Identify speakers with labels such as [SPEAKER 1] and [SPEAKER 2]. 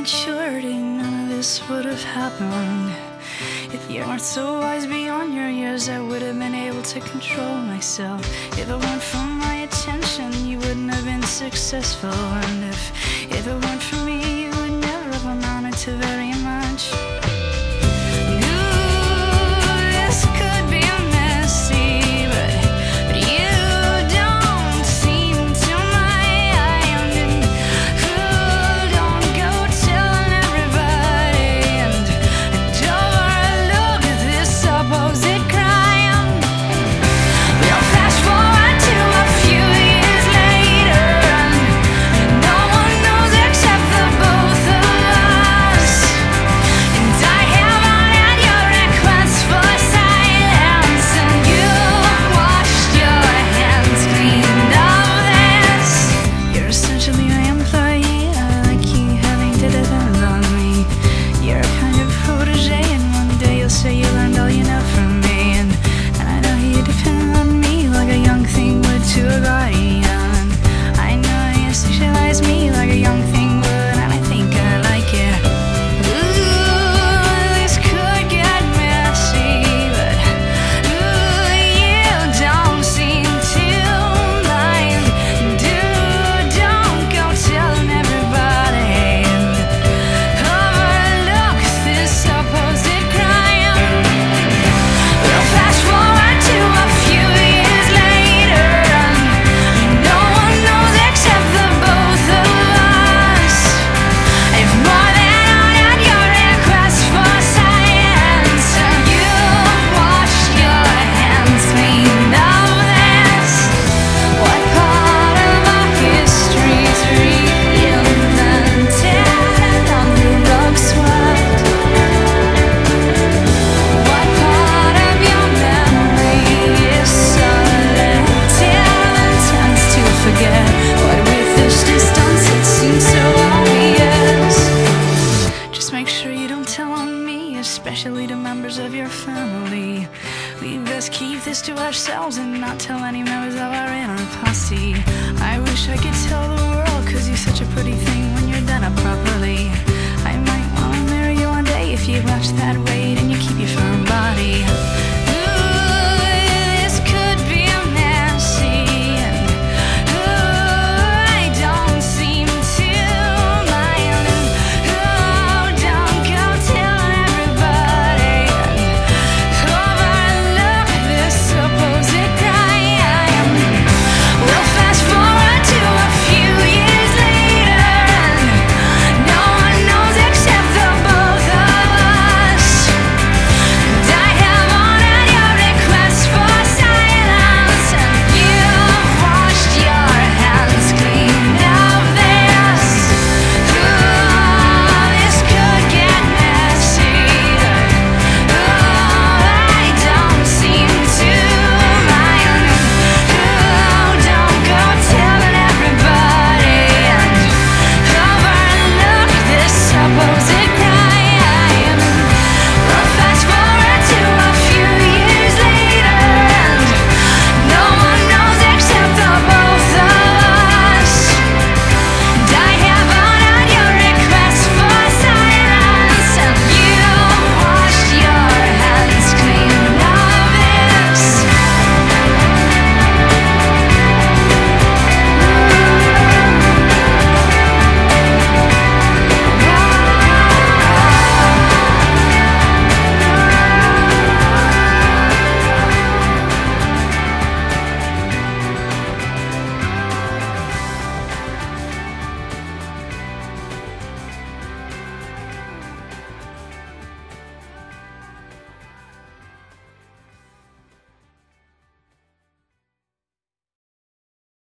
[SPEAKER 1] maturity, none of this would have happened. If you weren't so wise beyond your years, I would have been able to control myself. If it weren't for my attention, you wouldn't have been successful. And if it weren't for me, you would never have amounted to very much. Especially to members of your family. We best keep this to ourselves and not tell any members of our inner posse. I wish I could tell the world, cause you're such a pretty thing when you're done up properly. I might wanna marry you one day if you watch that weight and you keep your firm body.